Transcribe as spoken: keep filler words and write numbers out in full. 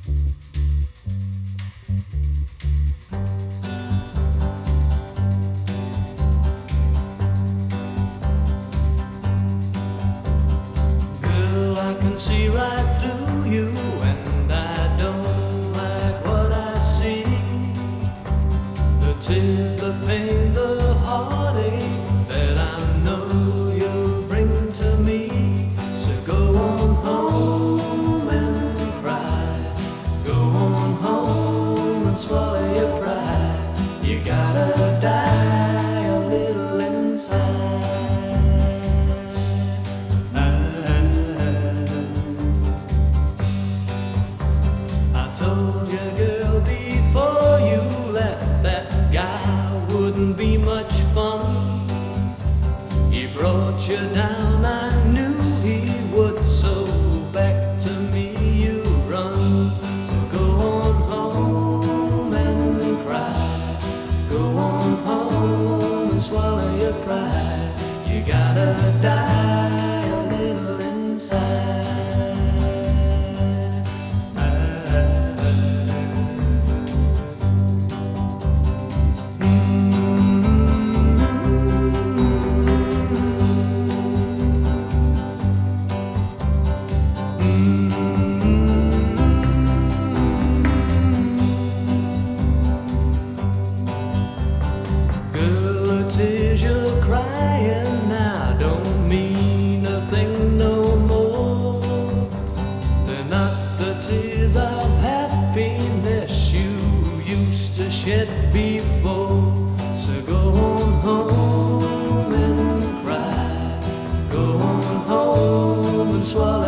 Girl, I can see right through you, and I don't like what I see. The tears, the pain, the heartache that I know you'll bring to me. So go on home and cry. Go on home and swallow your pride. You gotta die a little inside. I told you, girl, before you left, that guy wouldn't be much fun. He brought you down, I knew he would. So back to me you run. So go on home and cry. Go on home and swallow your pride. You gotta die a little inside. Girl, the tears you're crying now don't mean a thing no more. They're not the tears of happiness you used to shed before. So go on home and cry. Go on home and swallow